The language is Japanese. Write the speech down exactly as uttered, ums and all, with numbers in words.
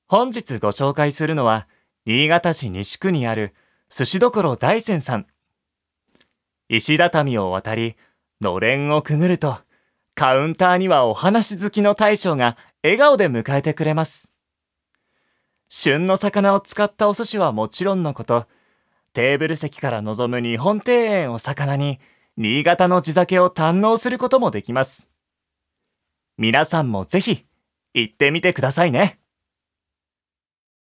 本日ご紹介するのは、新潟市西区にある寿司どころ大山さん。石畳を渡り、のれんをくぐると、カウンターにはお話好きの大将が笑顔で迎えてくれます。旬の魚を使ったお寿司はもちろんのこと、テーブル席から望む日本庭園を魚に、新潟の地酒を堪能することもできます。皆さんもぜひ行ってみてくださいね。